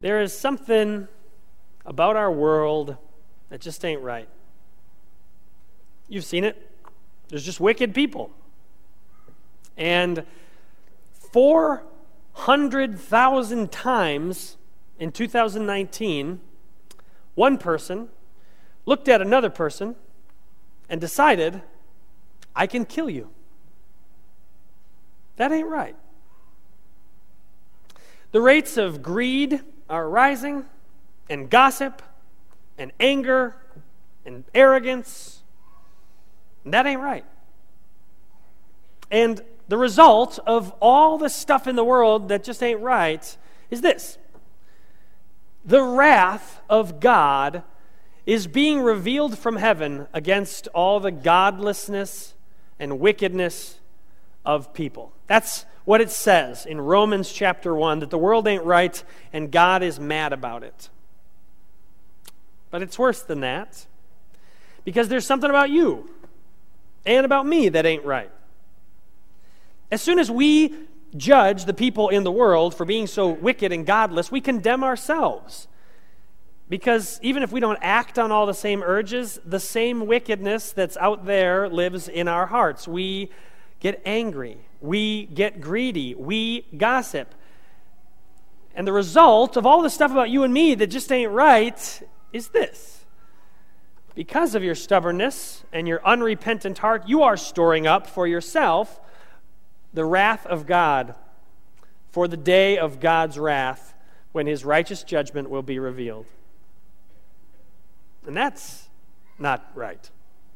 There is something about our world that just ain't right. You've seen it. There's just wicked people. And 400,000 times in 2019, one person looked at another person and decided, I can kill you. That ain't right. The rates of greed are rising, and gossip, and anger, and arrogance. And that ain't right. And the result of all the stuff in the world that just ain't right is this. The wrath of God is being revealed from heaven against all the godlessness and wickedness of people. That's what it says in Romans chapter 1, that the world ain't right and God is mad about it. But it's worse than that, because there's something about you and about me that ain't right. As soon as we judge the people in the world for being so wicked and godless, we condemn ourselves. Because even if we don't act on all the same urges, the same wickedness that's out there lives in our hearts. We get angry. We get greedy. We gossip. And the result of all the stuff about you and me that just ain't right is this. Because of your stubbornness and your unrepentant heart, you are storing up for yourself the wrath of God for the day of God's wrath, when his righteous judgment will be revealed. And that's not right.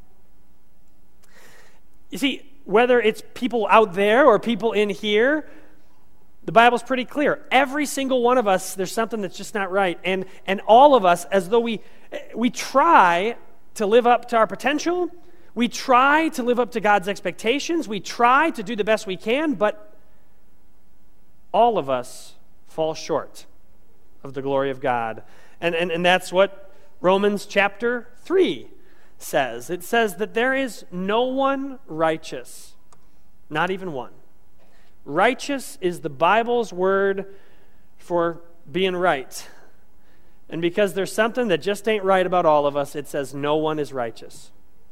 You see, whether it's people out there or people in here, the Bible's pretty clear. Every single one of us, there's something that's just not right. And all of us, as though we try to live up to our potential, we try to live up to God's expectations, we try to do the best we can, but all of us fall short of the glory of God. And that's what Romans chapter 3 says. It says that there is no one righteous, not even one. Righteous is the Bible's word for being right. And because there's something that just ain't right about all of us, it says no one is righteous.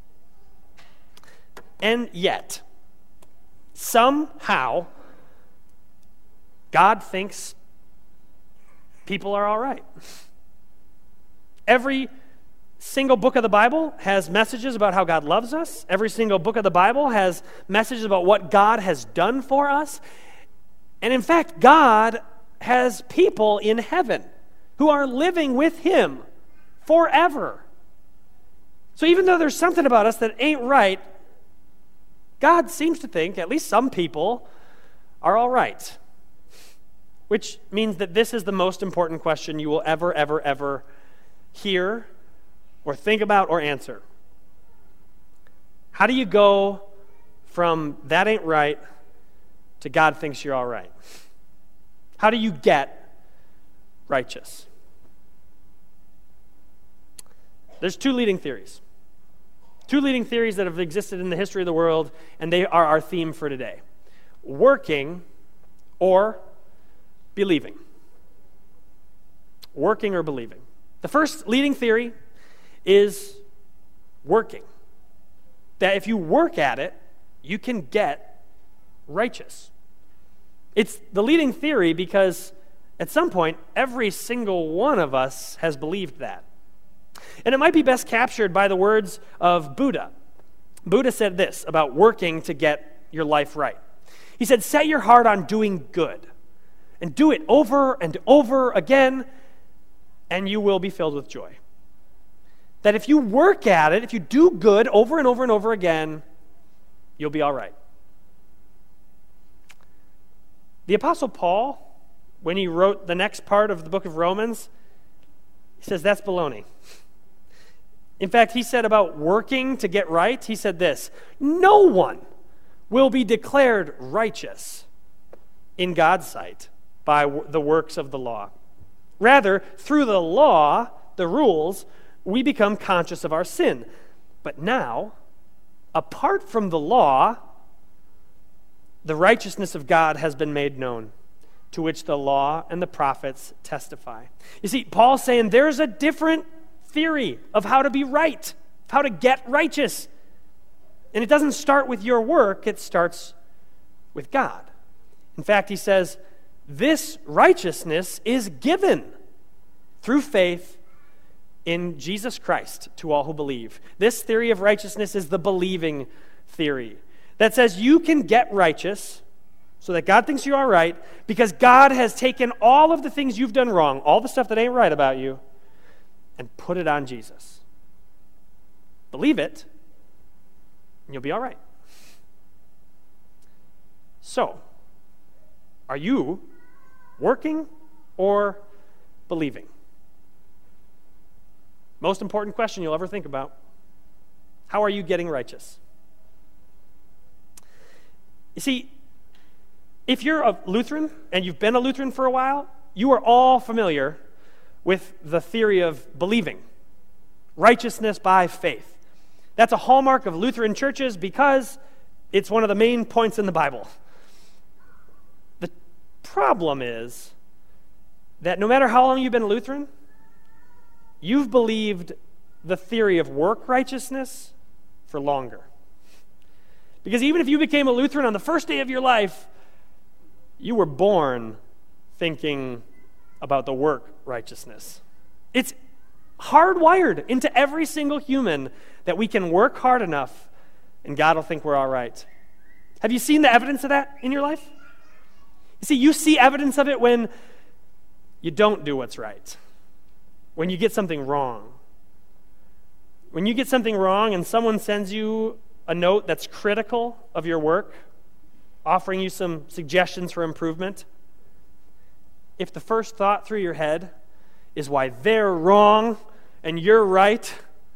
And yet, somehow, God thinks people are all right. Every single book of the Bible has messages about how God loves us. Every single book of the Bible has messages about what God has done for us. And in fact, God has people in heaven who are living with him forever. So even though there's something about us that ain't right, God seems to think at least some people are all right. Which means that this is the most important question you will ever hear or think about or answer. How do you go from that ain't right to God thinks you're all right? How do you get righteous? There's two leading theories. Two leading theories that have existed in the history of the world, and they are our theme for today. Working or believing. Working or believing. The first leading theory is working. That if you work at it, you can get righteous. It's the leading theory because at some point, every single one of us has believed that. And it might be best captured by the words of Buddha. Buddha said this about working to get your life right. He said, set your heart on doing good and do it over and over again, and you will be filled with joy. That if you work at it, if you do good over and over and over again, you'll be all right. The Apostle Paul, when he wrote the next part of the book of Romans, he says that's baloney. In fact, he said about working to get right, he said this: no one will be declared righteous in God's sight by the works of the law. Rather, through the law, the rules, we become conscious of our sin. But now, apart from the law, the righteousness of God has been made known, to which the law and the prophets testify. You see, Paul's saying there's a different theory of how to be right, how to get righteous. And it doesn't start with your work, it starts with God. In fact, he says, this righteousness is given through faith in Jesus Christ to all who believe. This theory of righteousness is the believing theory that says you can get righteous so that God thinks you are right because God has taken all of the things you've done wrong, all the stuff that ain't right about you, and put it on Jesus. Believe it, and you'll be all right. So, are you working or believing? Most important question you'll ever think about. How are you getting righteous? You see, if you're a Lutheran and you've been a Lutheran for a while, you are all familiar with the theory of believing, righteousness by faith. That's a hallmark of Lutheran churches because it's one of the main points in the Bible. The problem is that no matter how long you've been a Lutheran, you've believed the theory of work righteousness for longer. Because even if you became a Lutheran on the first day of your life, you were born thinking about the work righteousness. It's hardwired into every single human that we can work hard enough and God will think we're all right. Have you seen the evidence of that in your life? You see, you see evidence of it when you don't do what's right, when you get something wrong. When you get something wrong and someone sends you a note that's critical of your work, offering you some suggestions for improvement, if the first thought through your head is why they're wrong and you're right,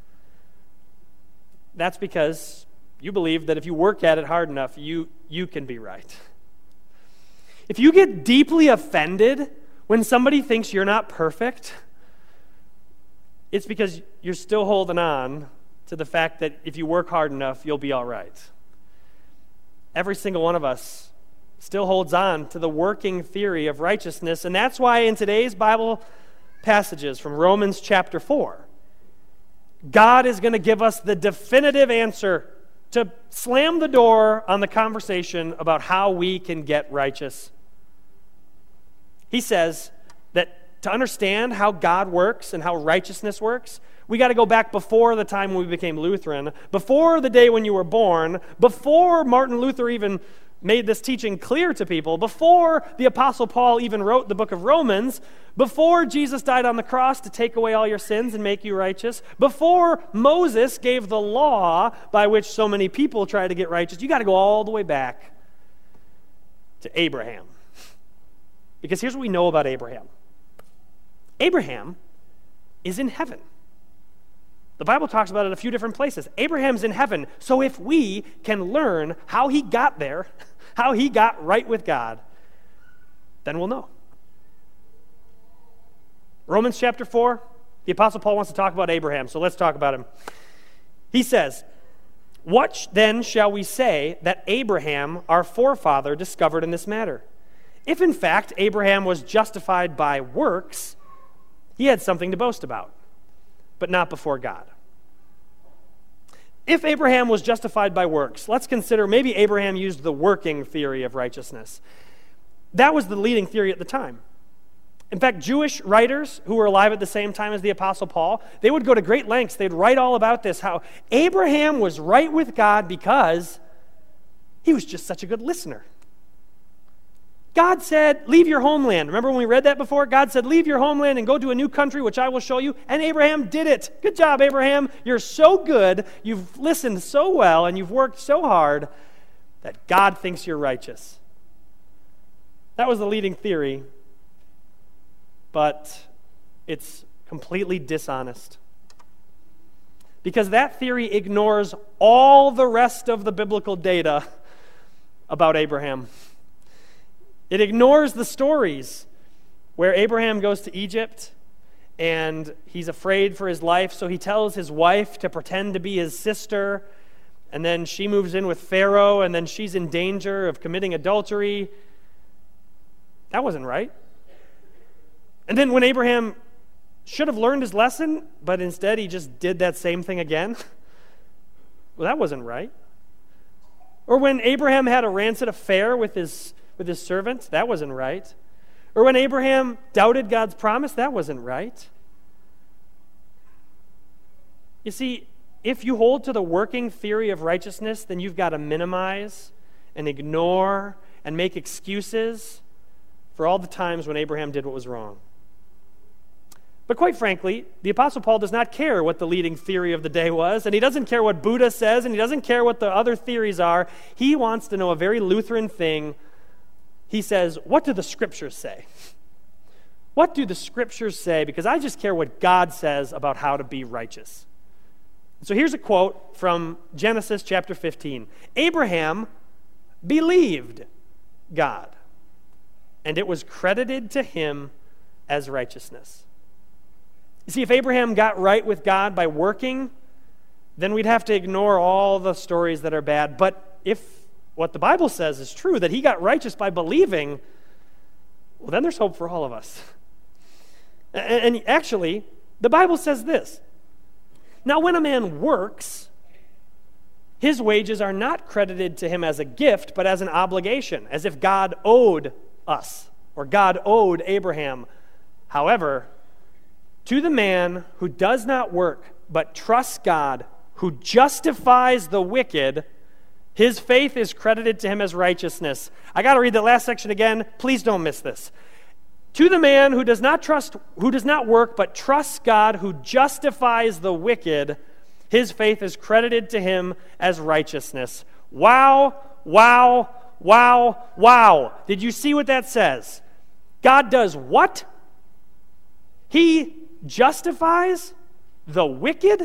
that's because you believe that if you work at it hard enough, you can be right. If you get deeply offended when somebody thinks you're not perfect, it's because you're still holding on to the fact that if you work hard enough, you'll be all right. Every single one of us still holds on to the working theory of righteousness, and that's why in today's Bible passages from Romans chapter 4, God is going to give us the definitive answer to slam the door on the conversation about how we can get righteous. He says that to understand how God works and how righteousness works, we got to go back before the time when we became Lutheran, before the day when you were born, before Martin Luther even made this teaching clear to people, before the Apostle Paul even wrote the book of Romans, before Jesus died on the cross to take away all your sins and make you righteous, before Moses gave the law by which so many people try to get righteous. You got to go all the way back to Abraham. Because here's what we know about Abraham. Abraham is in heaven. The Bible talks about it in a few different places. Abraham's in heaven. So if we can learn how he got there, how he got right with God, then we'll know. Romans chapter 4, the Apostle Paul wants to talk about Abraham, so let's talk about him. He says, "What then shall we say that Abraham, our forefather, discovered in this matter? If in fact Abraham was justified by works, he had something to boast about, but not before God." If Abraham was justified by works, let's consider maybe Abraham used the working theory of righteousness. That was the leading theory at the time. In fact, Jewish writers who were alive at the same time as the Apostle Paul, they would go to great lengths. They'd write all about this, how Abraham was right with God because he was just such a good listener. God said, leave your homeland. Remember when we read that before? God said, leave your homeland and go to a new country, which I will show you. And Abraham did it. Good job, Abraham. You're so good. You've listened so well, and you've worked so hard that God thinks you're righteous. That was the leading theory, but it's completely dishonest. Because that theory ignores all the rest of the biblical data about Abraham. It ignores the stories where Abraham goes to Egypt and he's afraid for his life, so he tells his wife to pretend to be his sister, and then she moves in with Pharaoh, and then she's in danger of committing adultery. That wasn't right. And then when Abraham should have learned his lesson, but instead he just did that same thing again, well, that wasn't right. Or when Abraham had a rancid affair with his servants, that wasn't right. Or when Abraham doubted God's promise, that wasn't right. You see, if you hold to the working theory of righteousness, then you've got to minimize and ignore and make excuses for all the times when Abraham did what was wrong. But quite frankly, the Apostle Paul does not care what the leading theory of the day was, and he doesn't care what Buddha says, and he doesn't care what the other theories are. He wants to know a very Lutheran thing. He says, what do the Scriptures say? What do the Scriptures say? Because I just care what God says about how to be righteous. So here's a quote from Genesis chapter 15. Abraham believed God, and it was credited to him as righteousness. You see, if Abraham got right with God by working, then we'd have to ignore all the stories that are bad. But if what the Bible says is true, that he got righteous by believing, well, then there's hope for all of us. And actually, the Bible says this. Now, when a man works, his wages are not credited to him as a gift, but as an obligation, as if God owed us, or God owed Abraham. However, to the man who does not work, but trusts God, who justifies the wicked, his faith is credited to him as righteousness. I got to read that last section again. Please don't miss this. To the man who does not work, but trusts God, who justifies the wicked, his faith is credited to him as righteousness. Wow, wow, wow, wow. Did you see what that says? God does what? He justifies the wicked?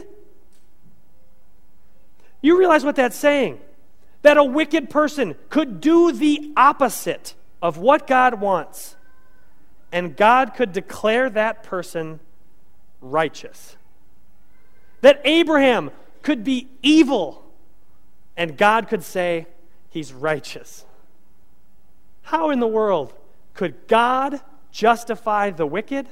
You realize what that's saying? That a wicked person could do the opposite of what God wants, and God could declare that person righteous. That Abraham could be evil, and God could say he's righteous. How in the world could God justify the wicked?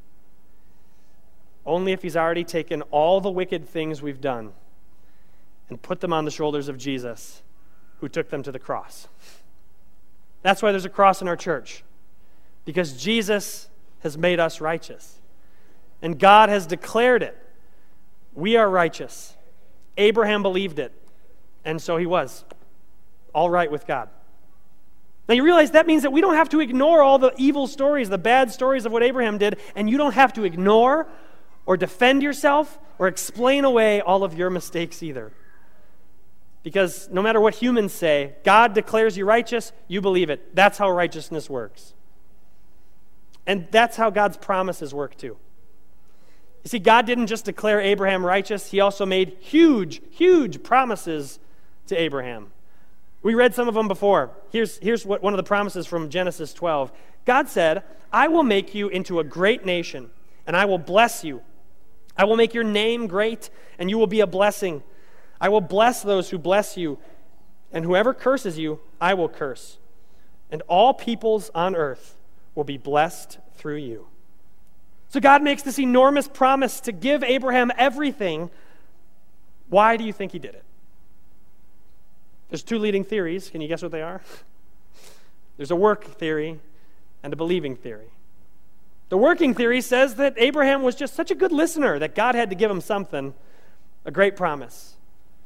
Only if he's already taken all the wicked things we've done and put them on the shoulders of Jesus, who took them to the cross. That's why there's a cross in our church, because Jesus has made us righteous, and God has declared it. We are righteous. Abraham believed it, and so he was all right with God. Now you realize that means that we don't have to ignore all the evil stories, the bad stories of what Abraham did, and you don't have to ignore or defend yourself or explain away all of your mistakes either. Because no matter what humans say, God declares you righteous, you believe it. That's how righteousness works. And that's how God's promises work too. You see, God didn't just declare Abraham righteous, he also made huge, huge promises to Abraham. We read some of them before. Here's what one of the promises from Genesis 12. God said, I will make you into a great nation, and I will bless you. I will make your name great, and you will be a blessing. I will bless those who bless you, and whoever curses you, I will curse. And all peoples on earth will be blessed through you. So God makes this enormous promise to give Abraham everything. Why do you think he did it? There's two leading theories. Can you guess what they are? There's a work theory and a believing theory. The working theory says that Abraham was just such a good listener that God had to give him something, a great promise.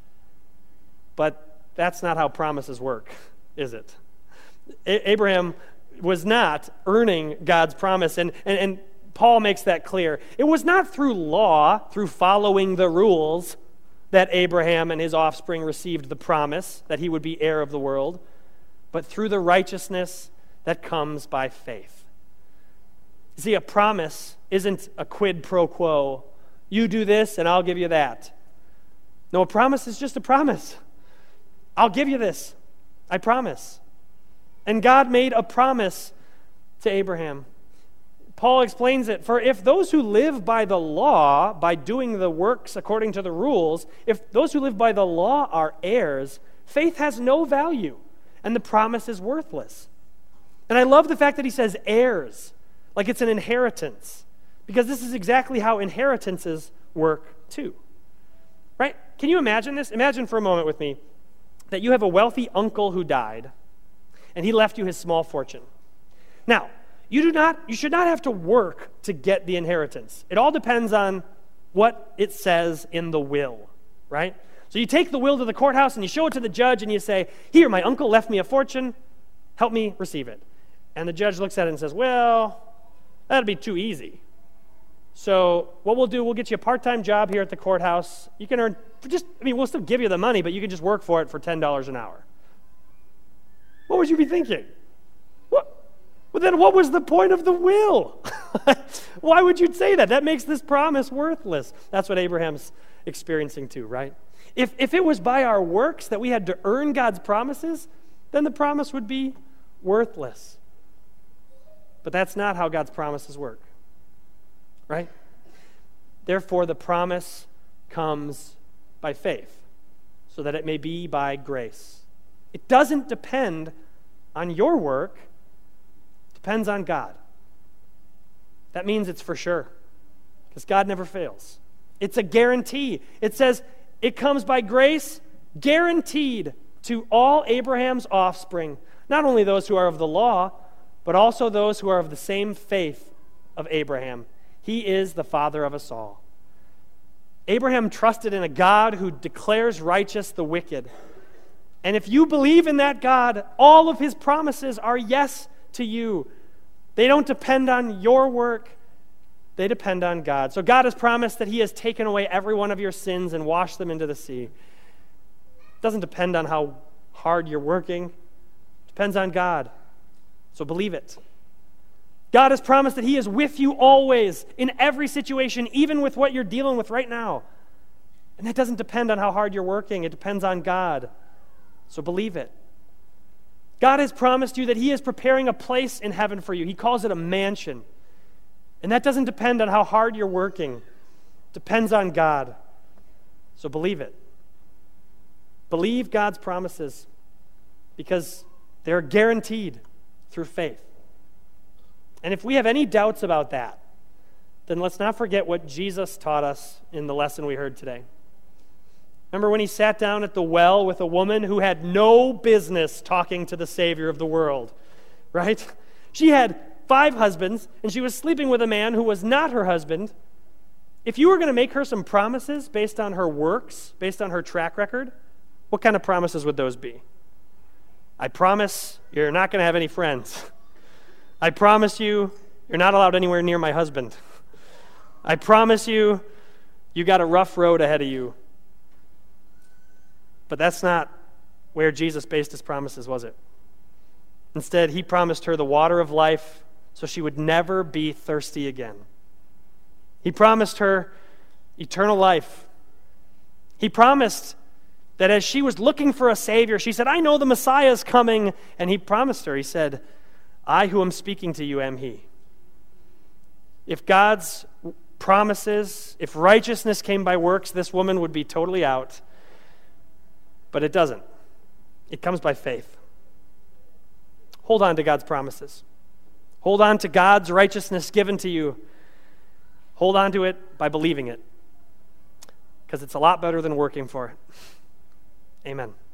But that's not how promises work, is it? Abraham was not earning God's promise, and Paul makes that clear. It was not through law, through following the rules, that Abraham and his offspring received the promise that he would be heir of the world, but through the righteousness that comes by faith. See, a promise isn't a quid pro quo. You do this and I'll give you that. No, a promise is just a promise. I'll give you this. I promise. And God made a promise to Abraham. Paul explains it. For if those who live by the law, by doing the works according to the rules, if those who live by the law are heirs, faith has no value, and the promise is worthless. And I love the fact that he says heirs, like it's an inheritance, because this is exactly how inheritances work too. Right? Can you imagine this? Imagine for a moment with me that you have a wealthy uncle who died, and he left you his small fortune. Now, you should not have to work to get the inheritance. It all depends on what it says in the will, right? So you take the will to the courthouse and you show it to the judge and you say, here, my uncle left me a fortune, help me receive it. And the judge looks at it and says, well, that'd be too easy. So what we'll do, we'll get you a part-time job here at the courthouse. You can earn, we'll still give you the money, but you can just work for it for $10 an hour. What would you be thinking? Well, then what was the point of the will? Why would you say that? That makes this promise worthless. That's what Abraham's experiencing too, right? If it was by our works that we had to earn God's promises, then the promise would be worthless. But that's not how God's promises work, right? Therefore, the promise comes by faith, so that it may be by grace. It doesn't depend on your work. Depends on God. That means it's for sure, because God never fails. It's a guarantee. It says it comes by grace, guaranteed to all Abraham's offspring, not only those who are of the law, but also those who are of the same faith of Abraham. He is the father of us all. Abraham trusted in a God who declares righteous the wicked. And if you believe in that God, all of his promises are yes to you. They don't depend on your work. They depend on God. So God has promised that he has taken away every one of your sins and washed them into the sea. It doesn't depend on how hard you're working. It depends on God. So believe it. God has promised that he is with you always in every situation, even with what you're dealing with right now. And that doesn't depend on how hard you're working. It depends on God. So believe it. God has promised you that he is preparing a place in heaven for you. He calls it a mansion. And that doesn't depend on how hard you're working. It depends on God. So believe it. Believe God's promises, because they're guaranteed through faith. And if we have any doubts about that, then let's not forget what Jesus taught us in the lesson we heard today. Remember when he sat down at the well with a woman who had no business talking to the Savior of the world, right? She had 5 husbands, and she was sleeping with a man who was not her husband. If you were going to make her some promises based on her works, based on her track record, what kind of promises would those be? I promise you're not going to have any friends. I promise you you're not allowed anywhere near my husband. I promise you you got a rough road ahead of you. But that's not where Jesus based his promises, was it? Instead, he promised her the water of life so she would never be thirsty again. He promised her eternal life. He promised that as she was looking for a Savior, she said, I know the Messiah is coming. And he promised her, he said, I who am speaking to you am he. If God's promises, if righteousness came by works, this woman would be totally out. But it doesn't. It comes by faith. Hold on to God's promises. Hold on to God's righteousness given to you. Hold on to it by believing it, because it's a lot better than working for it. Amen.